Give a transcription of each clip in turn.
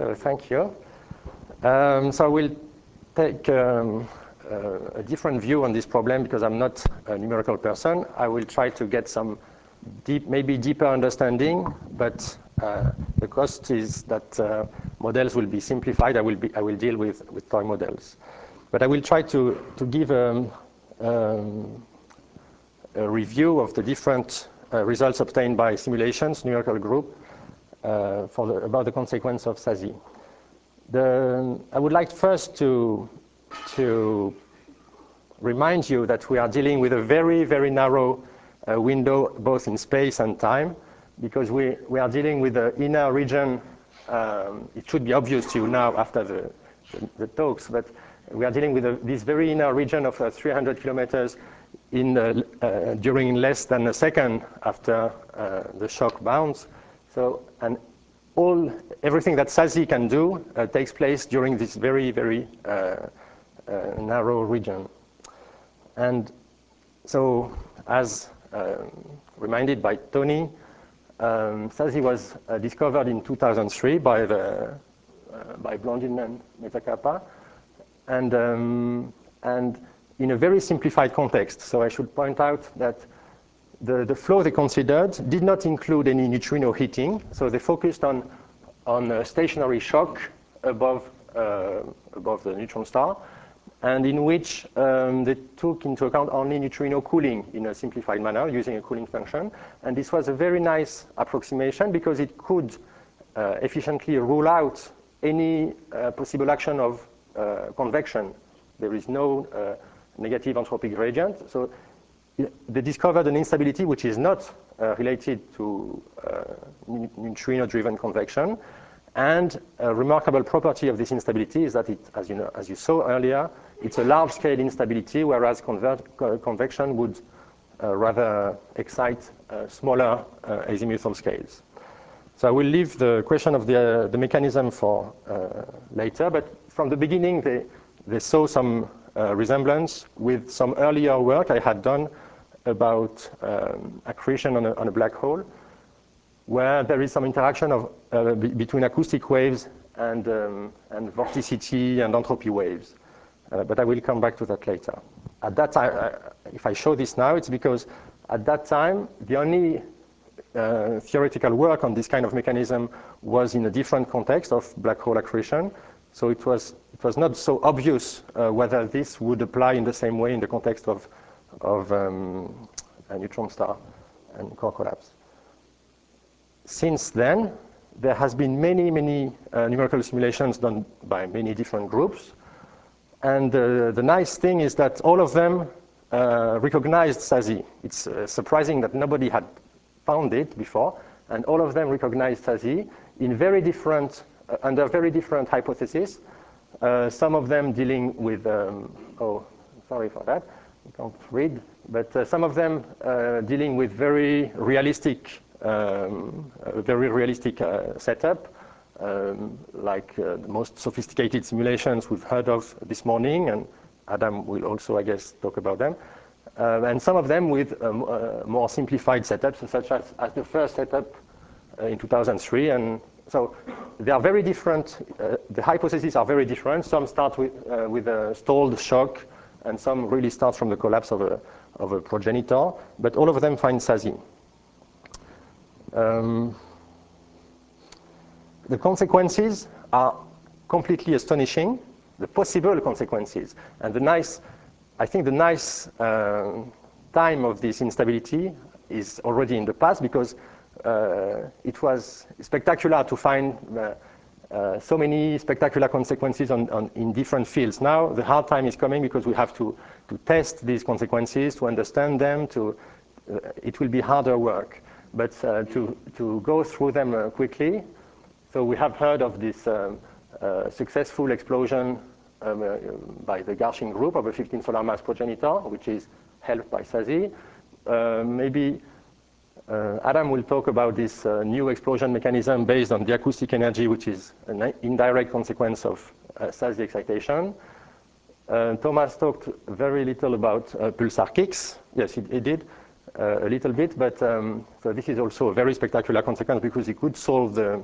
So thank you. So I will take a different view on this problem because I'm not a numerical person. I will try to get some maybe deeper understanding, but the cost is that models will be simplified. I will deal with toy models. But I will try to give a review of the different results obtained by simulations, numerical group, about the consequence of SASY. I would like first to remind you that we are dealing with a very, very narrow window, both in space and time, because we are dealing with the inner region. It should be obvious to you now after the talks, but we are dealing with this very inner region of 300 kilometers during less than a second after the shock bounce. So, and everything that SASY can do takes place during this very, very narrow region. And so, as reminded by Tony, SASY was discovered in 2003 by Blandin and Metacapa, and in a very simplified context. So I should point out that the flow they considered did not include any neutrino heating, so they focused on a stationary shock above the neutron star, and in which they took into account only neutrino cooling in a simplified manner using a cooling function. And this was a very nice approximation because it could efficiently rule out any possible action of convection. There is no negative anthropic gradient. So they discovered an instability which is not related to neutrino-driven convection. And a remarkable property of this instability is that it, as you saw earlier, it's a large-scale instability, whereas convection would rather excite smaller azimuthal scales. So I will leave the question of the mechanism for later, but from the beginning they saw some resemblance with some earlier work I had done about accretion on a black hole, where there is some interaction between acoustic waves and vorticity and entropy waves. But I will come back to that later. At that time, if I show this now, it's because at that time, the only theoretical work on this kind of mechanism was in a different context of black hole accretion. So it was not so obvious whether this would apply in the same way in the context of a neutron star and core collapse. Since then, there has been many numerical simulations done by many different groups. And the nice thing is that all of them recognized SASY. It's surprising that nobody had found it before. And all of them recognized SASY in under very different hypotheses. Some of them dealing with, sorry for that, I can't read. But some of them dealing with very realistic setup, like the most sophisticated simulations we've heard of this morning, and Adam will also, I guess, talk about them. And some of them with more simplified setups, such as the first setup in 2003. And so they are very different. The hypotheses are very different. Some start with a stalled shock, and some really start from the collapse of a progenitor. But all of them find SASY. The consequences are completely astonishing, the possible consequences. And I think the nice time of this instability is already in the past, because it was spectacular to find so many spectacular consequences in different fields. Now the hard time is coming because we have to test these consequences, to understand them. It will be harder work. But to go through them quickly, so we have heard of this successful explosion by the Garching group of a 15 solar mass progenitor, which is helped by SASY. Maybe Adam will talk about this new explosion mechanism based on the acoustic energy, which is an indirect consequence of SASY excitation. Thomas talked very little about pulsar kicks. Yes, he did. A little bit, but so this is also a very spectacular consequence because he could solve the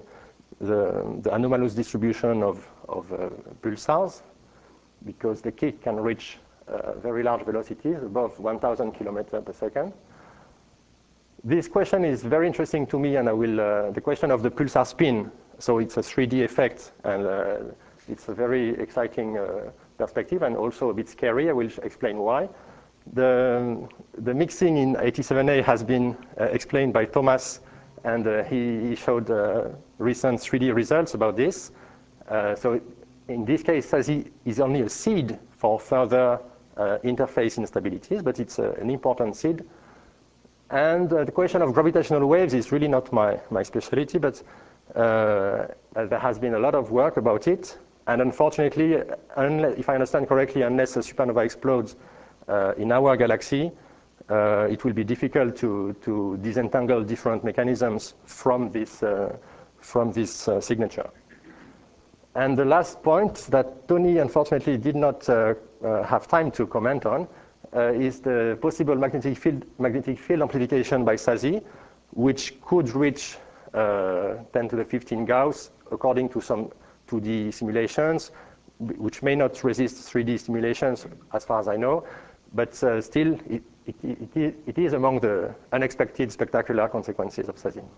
the anomalous distribution of pulsars, because the kick can reach very large velocities, above 1,000 kilometers per second. This question is very interesting to me, and I will, the question of the pulsar spin. So it's a 3D effect, and it's a very exciting perspective, and also a bit scary. I will explain why. The mixing in 87A has been explained by Thomas, and he showed recent 3D results about this. So in this case, SASY is only a seed for further interface instabilities, but it's an important seed. And the question of gravitational waves is really not my specialty, but there has been a lot of work about it. And unfortunately, if I understand correctly, unless a supernova explodes in our galaxy, it will be difficult to disentangle different mechanisms from this signature. And the last point that Tony unfortunately did not have time to comment on is the possible magnetic field amplification by SASY, which could reach 10 to the 15 Gauss according to some 2D simulations, which may not resist 3D simulations as far as I know, but still it is among the unexpected spectacular consequences of SASY.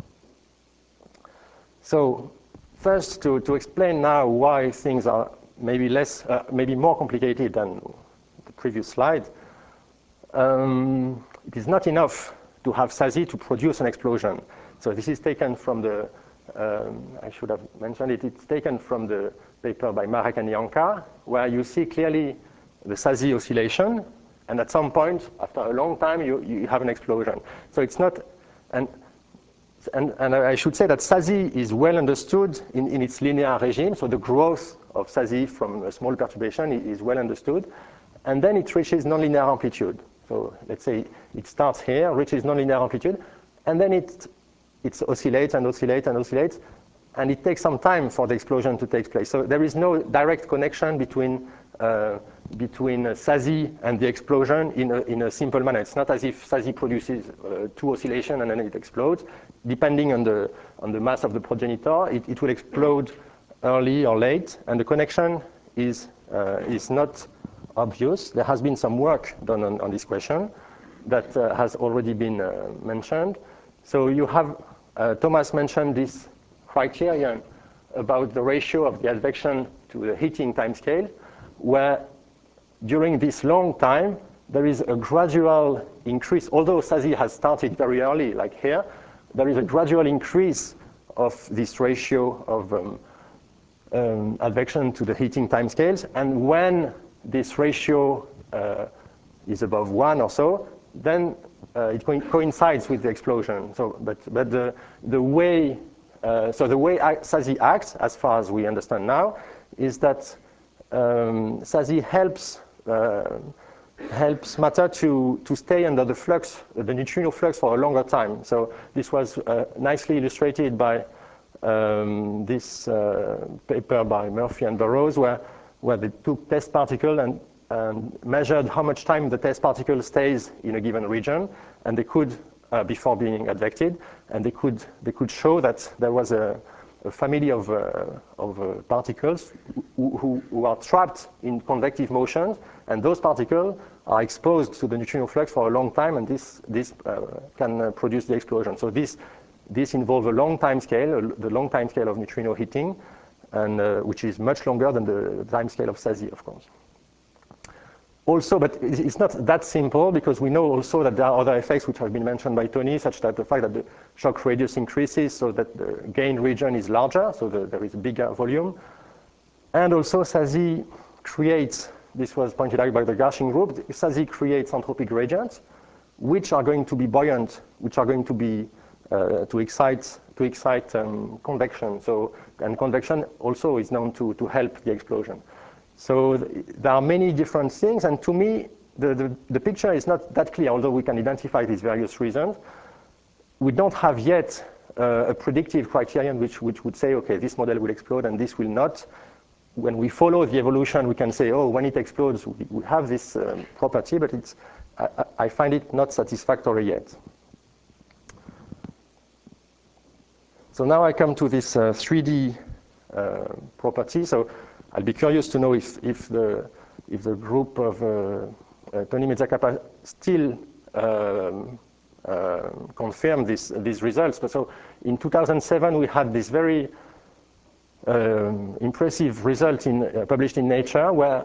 So first, to explain now why things are maybe more complicated than the previous slide. It is not enough to have SASY to produce an explosion. So this is taken from the, I should have mentioned it, it's taken from the paper by Marek and Janka, where you see clearly the SASY oscillation, and at some point, after a long time, you have an explosion. So it's not, and I should say that SASY is well understood in its linear regime, so the growth of SASY from a small perturbation is well understood, and then it reaches nonlinear amplitude. So let's say it starts here, reaches nonlinear amplitude, and then it oscillates and oscillates and oscillates, and it takes some time for the explosion to take place. So there is no direct connection between SASY and the explosion in a simple manner. It's not as if SASY produces two oscillations and then it explodes. Depending on the mass of the progenitor, it will explode early or late, and the connection is not obvious. There has been some work done on this question that has already been mentioned. So you have, Thomas mentioned this criterion about the ratio of the advection to the heating timescale, where during this long time, there is a gradual increase. Although SASY has started very early, like here, there is a gradual increase of this ratio of advection to the heating timescales. And when this ratio is above 1 or so, then it coincides with the explosion. So, but the way SASY acts, as far as we understand now, is that SASY helps matter to stay under the flux, the neutrino flux, for a longer time. So this was nicely illustrated by this paper by Murphy and Burrows, where they took test particle and measured how much time the test particle stays in a given region, and they could, before being advected, and they could show that there was a family of particles who are trapped in convective motion, and those particles are exposed to the neutrino flux for a long time, and this can produce the explosion. So this involves a long time scale, the long time scale of neutrino heating, and which is much longer than the time scale of SASY, of course. Also, but it's not that simple, because we know also that there are other effects which have been mentioned by Tony, such that the fact that the shock radius increases so that the gain region is larger, so there is a bigger volume. And also SASY creates, this was pointed out by the Garching group, SASY creates entropic gradients, which are going to be buoyant, which are going to be to excite convection. So, and convection also is known to help the explosion. So there are many different things, and to me, the picture is not that clear, although we can identify these various reasons. We don't have yet a predictive criterion which would say, okay, this model will explode and this will not. When we follow the evolution, we can say, oh, when it explodes, we have this property, but I find it not satisfactory yet. So now I come to this 3D property. So I'll be curious to know if the group of Tony Mezzacapa still confirm these results. But so in 2007, we had this very impressive result published in Nature, where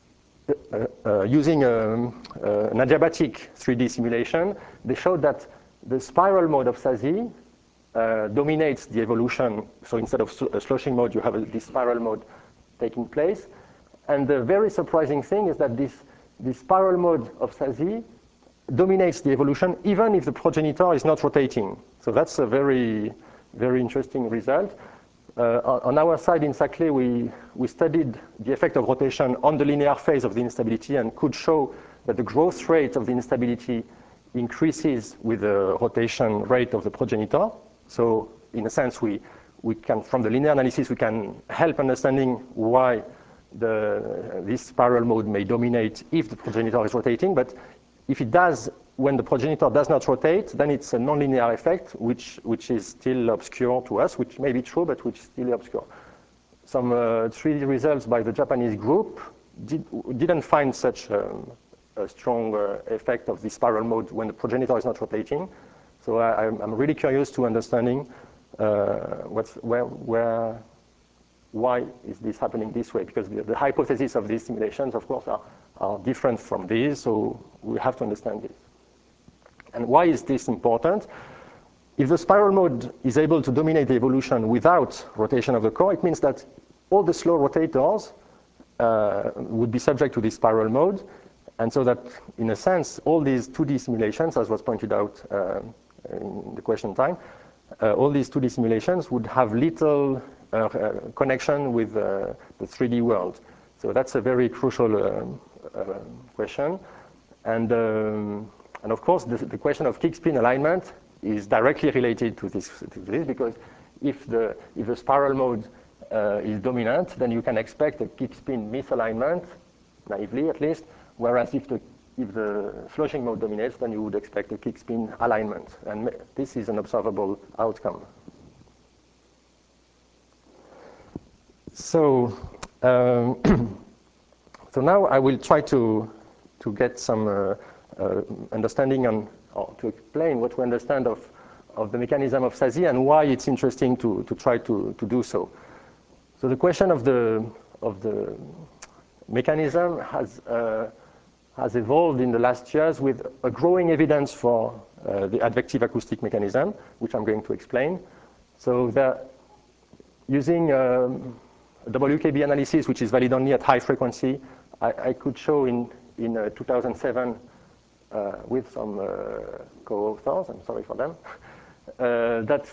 using an adiabatic 3D simulation, they showed that the spiral mode of SASI dominates the evolution. So instead of sloshing mode, you have this spiral mode taking place. And the very surprising thing is that this spiral mode of SASI dominates the evolution even if the progenitor is not rotating. So that's a very, very interesting result. On our side in Saclay, we studied the effect of rotation on the linear phase of the instability and could show that the growth rate of the instability increases with the rotation rate of the progenitor. So in a sense, we can, from the linear analysis, we can help understanding why this spiral mode may dominate if the progenitor is rotating. But if it does, when the progenitor does not rotate, then it's a nonlinear effect, which is still obscure to us, which may be true, but which is still obscure. Some 3D results by the Japanese group didn't find such a strong effect of the spiral mode when the progenitor is not rotating. So I'm really curious to understanding why is this happening this way? Because the hypotheses of these simulations, of course, are different from these, so we have to understand this. And why is this important? If the spiral mode is able to dominate the evolution without rotation of the core, it means that all the slow rotators would be subject to this spiral mode, and so that, in a sense, all these 2D simulations, as was pointed out in the question time, all these 2D simulations would have little connection with the 3D world. So that's a very crucial question. And of course, the question of kick-spin alignment is directly related to this because if the spiral mode is dominant, then you can expect a kick-spin misalignment, naively at least, whereas if the sloshing mode dominates, then you would expect a kick-spin alignment. And this is an observable outcome. So, so now I will try to get some understanding on, or to explain what we understand of the mechanism of SASI and why it's interesting to try to do so. So the question of the mechanism has evolved in the last years with a growing evidence for the advective acoustic mechanism, which I'm going to explain. So using WKB analysis, which is valid only at high frequency, I could show in 2007 with some co-authors, I'm sorry for them, that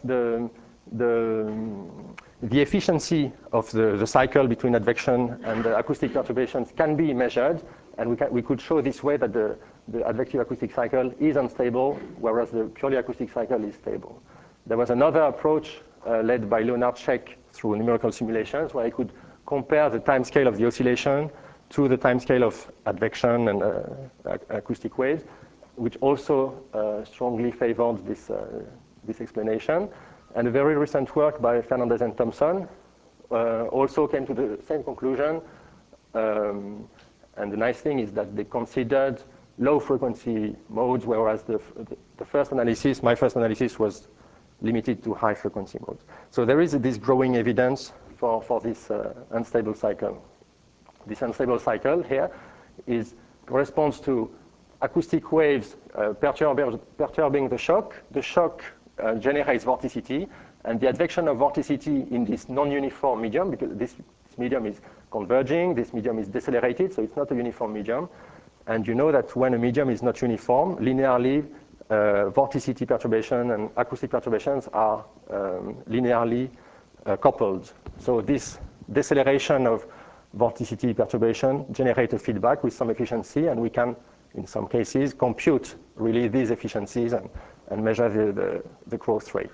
the efficiency of the cycle between advection and the acoustic perturbations can be measured, and we could show this way that the advective acoustic cycle is unstable, whereas the purely acoustic cycle is stable. There was another approach led by Leonard Scheck through numerical simulations, where I could compare the time scale of the oscillation to the time scale of advection and acoustic waves, which also strongly favored this explanation. And a very recent work by Fernandez and Thompson also came to the same conclusion. And the nice thing is that they considered low frequency modes, whereas the first analysis, my first analysis, was limited to high frequency modes. So there is this growing evidence for this unstable cycle. This unstable cycle here corresponds to acoustic waves perturbing the shock. The shock generates vorticity, and the advection of vorticity in this non-uniform medium, because this medium is converging, this medium is decelerated, so it's not a uniform medium. And you know that when a medium is not uniform, linearly, vorticity perturbation and acoustic perturbations are linearly coupled. So this deceleration of vorticity perturbation generates a feedback with some efficiency, and we can, in some cases, compute really these efficiencies and measure the growth rate.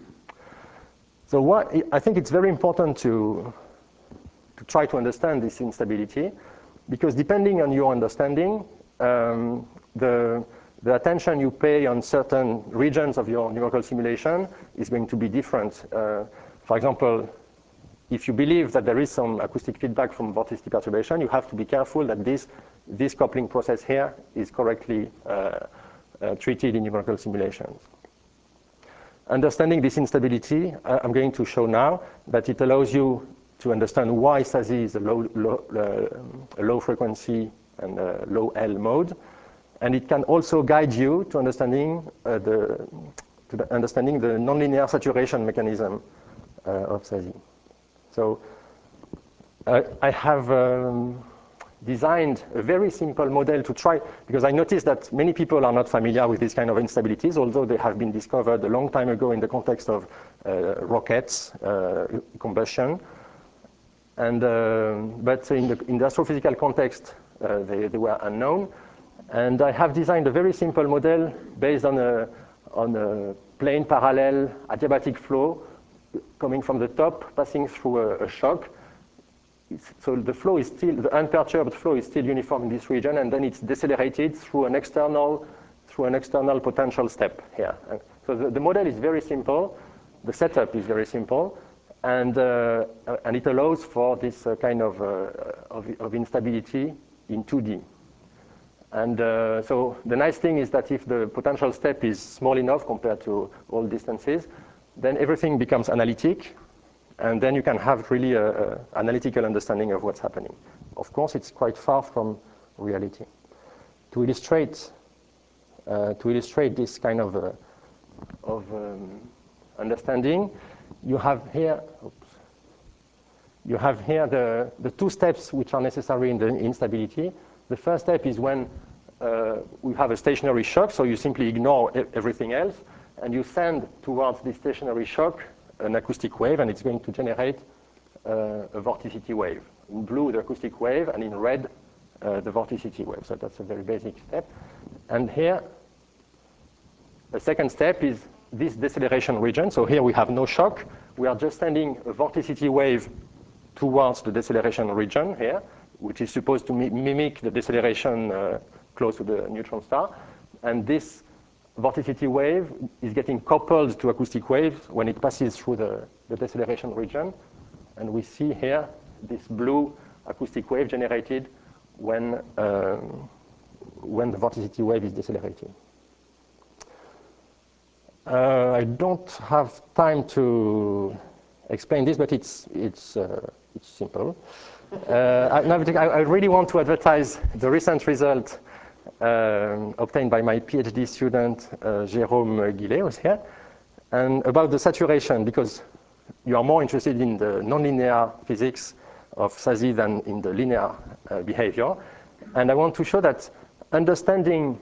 So I think it's very important to try to understand this instability, because depending on your understanding, the the attention you pay on certain regions of your numerical simulation is going to be different. For example, if you believe that there is some acoustic feedback from vorticity perturbation, you have to be careful that this coupling process here is correctly treated in numerical simulations. Understanding this instability, I'm going to show now that it allows you to understand why SASY is a low frequency and a low L mode. And it can also guide you to understanding the nonlinear saturation mechanism of SASY. So I have designed a very simple model to try, because I noticed that many people are not familiar with this kind of instabilities, although they have been discovered a long time ago in the context of rockets, combustion. And, but in the astrophysical context, they were unknown. And I have designed a very simple model based on a plane parallel adiabatic flow coming from the top, passing through a shock. So the flow is still, the unperturbed flow is still uniform in this region, and then it's decelerated through an external potential step here. So the model is very simple. The setup is very simple, and it allows for this kind of instability in 2D. And so the nice thing is that if the potential step is small enough compared to all distances, then everything becomes analytic, and then you can have really an analytical understanding of what's happening. Of course, it's quite far from reality. To illustrate this kind of understanding, you have here the two steps which are necessary in the instability. The first step is when we have a stationary shock, so you simply ignore everything else, and you send towards the stationary shock an acoustic wave, and it's going to generate a vorticity wave. In blue, the acoustic wave, and in red, the vorticity wave. So that's a very basic step. And here, the second step is this deceleration region. So here we have no shock. We are just sending a vorticity wave towards the deceleration region here, which is supposed to mimic the deceleration close to the neutron star. And this vorticity wave is getting coupled to acoustic waves when it passes through the deceleration region. And we see here this blue acoustic wave generated when the vorticity wave is decelerating. I don't have time to explain this, but it's simple. I really want to advertise the recent result obtained by my PhD student, Jérôme Guillet, who's here, and about the saturation, because you are more interested in the nonlinear physics of SASY than in the linear behavior. And I want to show that understanding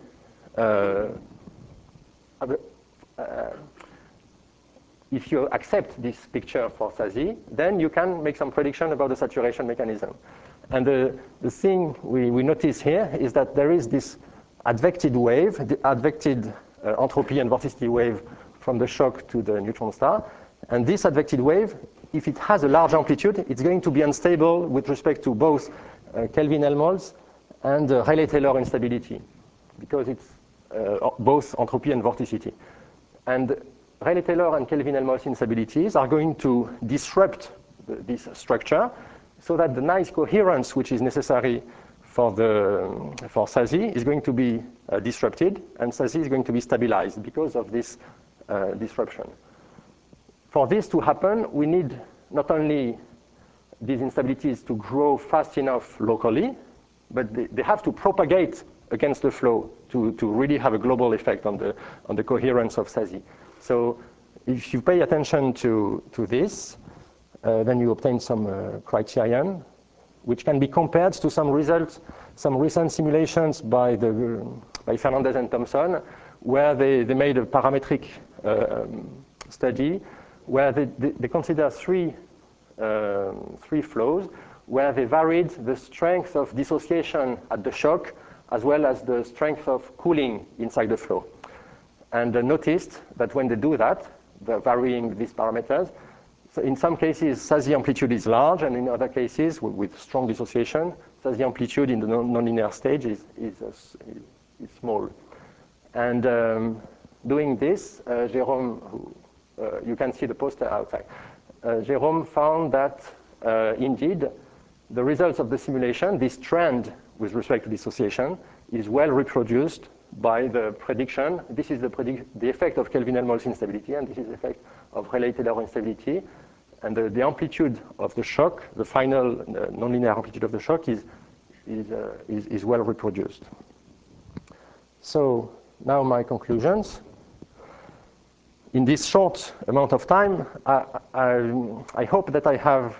if you accept this picture for SASY, then you can make some prediction about the saturation mechanism. And the thing we notice here is that there is this advected wave, the advected entropy and vorticity wave from the shock to the neutron star. And this advected wave, if it has a large amplitude, it's going to be unstable with respect to both Kelvin-Helmholtz and Rayleigh-Taylor instability, because it's both entropy and vorticity. And Rayleigh-Taylor and Kelvin-Helmholtz instabilities are going to disrupt this structure so that the nice coherence which is necessary for SASY is going to be disrupted, and SASY is going to be stabilized because of this disruption. For this to happen, we need not only these instabilities to grow fast enough locally, but they have to propagate against the flow to really have a global effect on the coherence of SASY. So if you pay attention to this, then you obtain some criterion, which can be compared to some results, some recent simulations by Fernandez and Thompson, where they made a parametric study where they consider three flows, where they varied the strength of dissociation at the shock, as well as the strength of cooling inside the flow. And noticed that when they do that, they're varying these parameters. So in some cases, SASY amplitude is large, and in other cases, with strong dissociation, SASY amplitude in the nonlinear stage is small. And doing this, Jérôme, who, you can see the poster outside. Jérôme found that indeed the results of the simulation, this trend with respect to dissociation, is well reproduced by the prediction. This is the effect of Kelvin-Helmholtz instability, and this is the effect of Rayleigh-Taylor instability. And the amplitude of the shock, the final nonlinear amplitude of the shock, is well reproduced. So now my conclusions. In this short amount of time, I hope that I have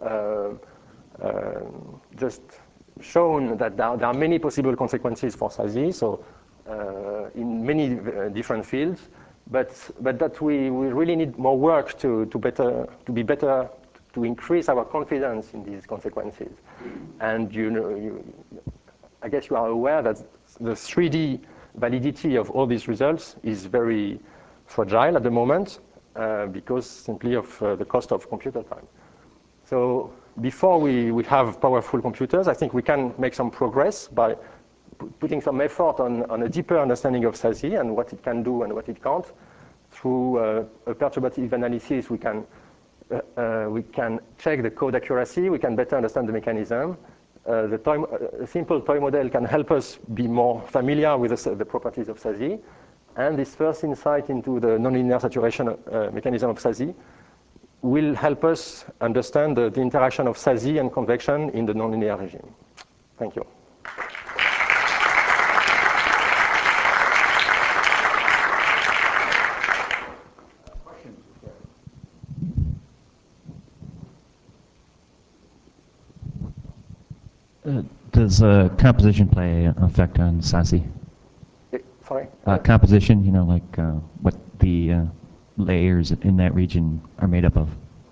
just shown that there are many possible consequences for SASI, so in many different fields, but that we really need more work to be better, to increase our confidence in these consequences. And I guess you are aware that the 3D validity of all these results is very fragile at the moment because simply of the cost of computer time. So before we have powerful computers, I think we can make some progress by putting some effort on a deeper understanding of SASI and what it can do and what it can't. Through a perturbative analysis, we can check the code accuracy, we can better understand the mechanism. A simple toy model can help us be more familiar with the properties of SASI. And this first insight into the nonlinear saturation mechanism of SASI will help us understand the interaction of SASI and convection in the nonlinear regime. Thank you. Does composition play an effect on SASI? Sorry? Composition, like what the layers in that region are made up of?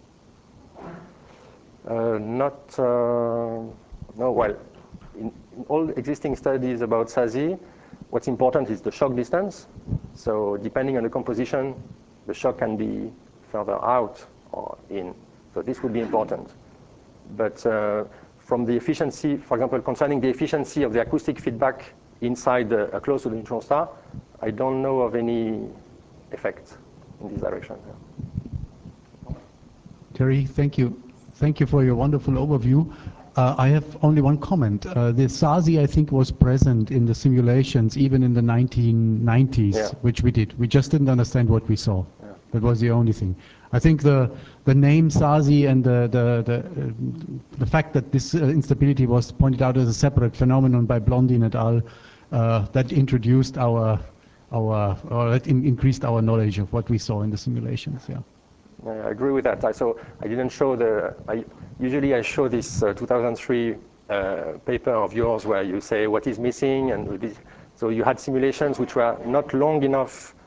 No, well, in all existing studies about SASI, what's important is the shock distance. So depending on the composition, the shock can be further out or in. So this would be important. But from the efficiency, for example, concerning the efficiency of the acoustic feedback inside close to the neutron star, I don't know of any effect in this direction. Terry, thank you. Thank you for your wonderful overview. I have only one comment. The SASI, I think, was present in the simulations even in the 1990s, which we did. We just didn't understand what we saw. Yeah. That was the only thing. I think the name SASI and the fact that this instability was pointed out as a separate phenomenon by Blondin et al. That introduced that increased our knowledge of what we saw in the simulations. Yeah. I agree with that. I didn't show usually I show this 2003 paper of yours where you say what is missing, and so you had simulations which were not long enough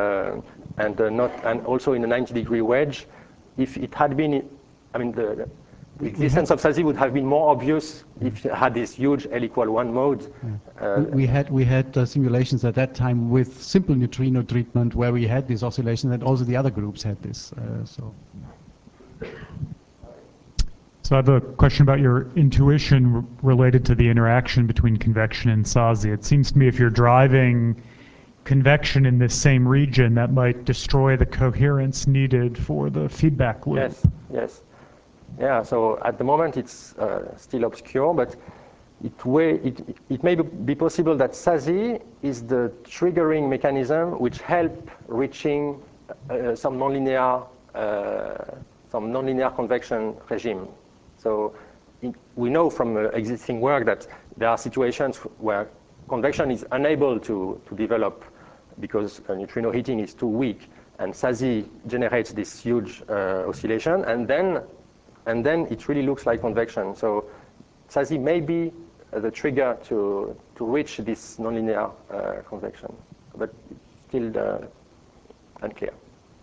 and also in a 90-degree wedge. If it had been, I mean, the existence of SASI would have been more obvious if it had this huge L=1 mode. We had simulations at that time with simple neutrino treatment where we had these oscillations, and also the other groups had this. So I have a question about your intuition related to the interaction between convection and SASI. It seems to me if you're driving convection in this same region, that might destroy the coherence needed for the feedback loop. Yes, yes. Yeah, so at the moment it's still obscure, but it may be possible that SASI is the triggering mechanism which help reaching some nonlinear convection regime. So we know from existing work that there are situations where convection is unable to develop because neutrino heating is too weak, and SASI generates this huge oscillation, and then it really looks like convection. So SASI may be the trigger to reach this nonlinear convection, but still unclear.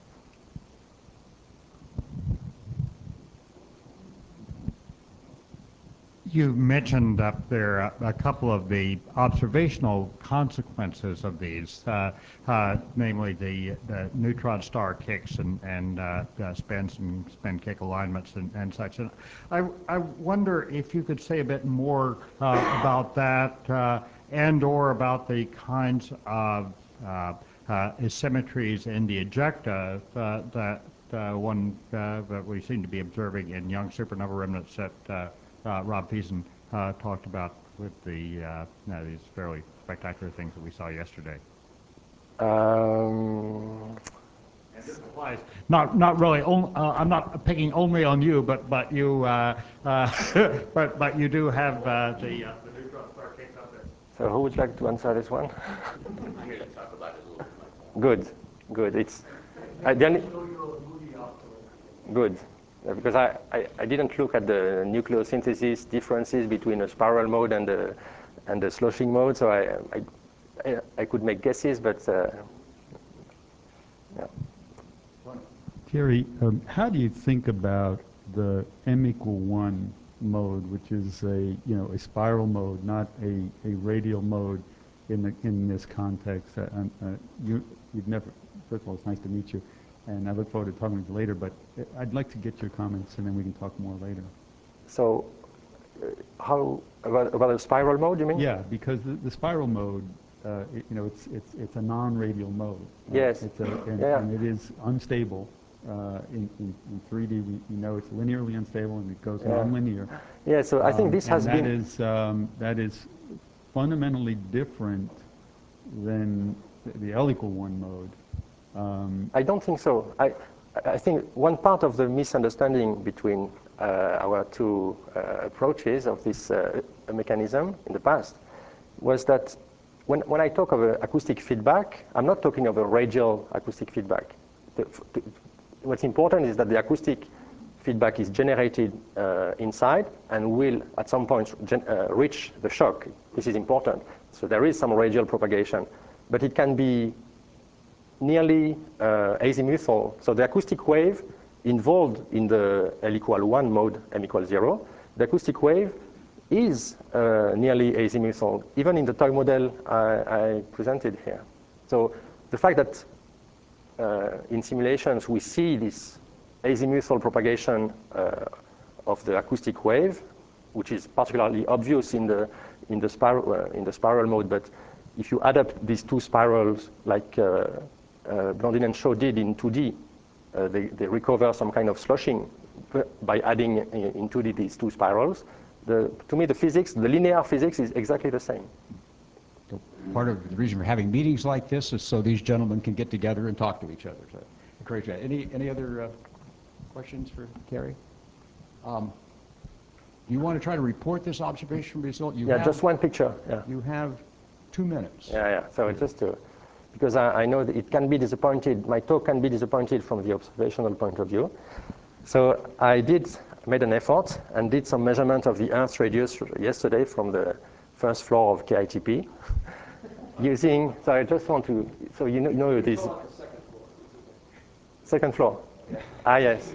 You mentioned up there a couple of the observational consequences of these, namely the neutron star kicks and spins and spin kick alignments and such. And I wonder if you could say a bit more about that and or about the kinds of asymmetries in the ejecta that we seem to be observing in young supernova remnants that Rob Thiessen talked about with these fairly spectacular things that we saw yesterday. And this applies not really. I'm not picking only on you, but you but you do have the neutron star cakes up there. So who would like to answer this one? I'm going to talk about it a little bit. Good. It's good. Because I didn't look at the nucleosynthesis differences between a spiral mode and the sloshing mode, so I could make guesses, but yeah. Kerry, how do you think about the m=1 mode, which is a spiral mode, not a radial mode in this context? You've never. First of all, it's nice to meet you, and I look forward to talking to you later. But I'd like to get your comments, and then we can talk more later. So, how about a spiral mode? You mean? Yeah, because the spiral mode, it's a non-radial mode. Yes. And it is unstable. In 3D, we know it's linearly unstable, and it goes non-linear. Yeah. So I think this has that been that is fundamentally different than the L=1 mode. I don't think so. I think one part of the misunderstanding between our two approaches of this mechanism in the past was that when I talk of acoustic feedback, I'm not talking of a radial acoustic feedback. What's important is that the acoustic feedback is generated inside and will at some point reach the shock. This is important. So there is some radial propagation, but it can be nearly azimuthal. So the acoustic wave involved in the L=1 mode, m=0, the acoustic wave is nearly azimuthal, even in the toy model I presented here. So the fact that in simulations we see this azimuthal propagation of the acoustic wave, which is particularly obvious in the spiral mode, but if you add up these two spirals like Blandine and Shaw did in 2D, they recover some kind of sloshing by adding in 2D these two spirals. To me, the linear physics is exactly the same. So part of the reason we're having meetings like this is so these gentlemen can get together and talk to each other. So encourage that. Any other questions for Kerry? Do you want to try to report this observation result? Just one picture. Yeah. You have 2 minutes. Yeah. So just because I know that it can be disappointed, my talk can be disappointed from the observational point of view. So I made an effort and did some measurement of the Earth radius yesterday from the first floor of KITP. So I just want to, so you know this. Second floor. Ah, yes.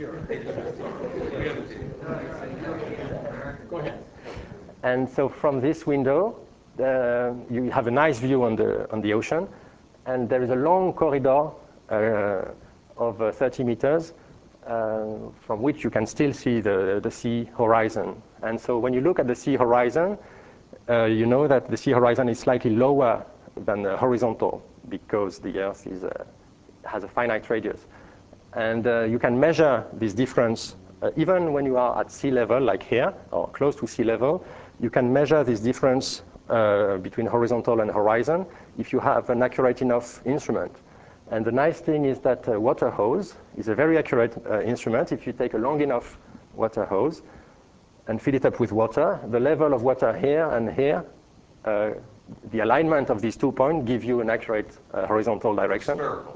Go ahead. And so from this window, you have a nice view on the ocean, and there is a long corridor of 30 meters from which you can still see the sea horizon. And so when you look at the sea horizon, you know that the sea horizon is slightly lower than the horizontal because the Earth has a finite radius. And you can measure this difference even when you are at sea level, like here, or close to sea level. You can measure this difference between horizontal and horizon if you have an accurate enough instrument. And the nice thing is that a water hose is a very accurate instrument. If you take a long enough water hose and fill it up with water, the level of water here and here, the alignment of these 2 points give you an accurate horizontal direction.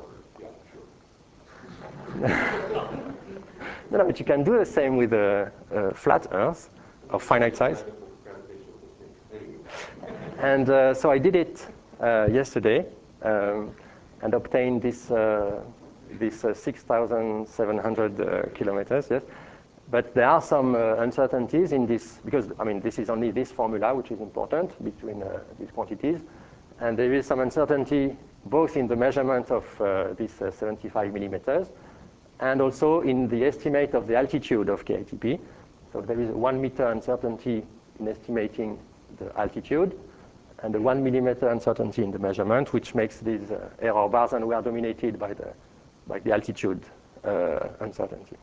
No, but you can do the same with a flat Earth of finite size. And so I did it yesterday and obtained this 6,700 kilometers. Yes, but there are some uncertainties in this because this is only this formula which is important between these quantities, and there is some uncertainty both in the measurement of this 75 millimeters and also in the estimate of the altitude of KITP. So there is a 1 meter uncertainty in estimating the altitude. and the 1 millimeter uncertainty in the measurement, which makes these error bars, and we are dominated by the altitude uncertainty.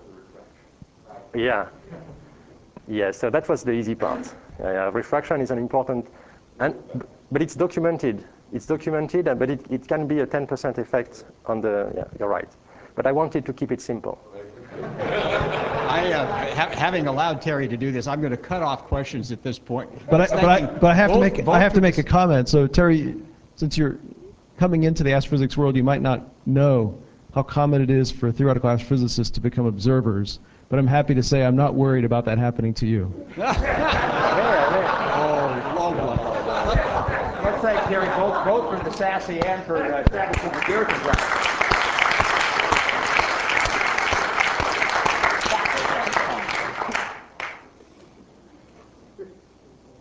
Yeah. Yeah, so that was the easy part. Refraction is an important, but it's documented. It's documented, but it can be a 10% effect on the, yeah, you're right. But I wanted to keep it simple. Having allowed Terry to do this, I'm going to cut off questions at this point. But I have to make a comment. So Terry, since you're coming into the astrophysics world, you might not know how common it is for theoretical astrophysicists to become observers. But I'm happy to say I'm not worried about that happening to you. Let's thank Terry both for the sassy and for establishing the Geertsen.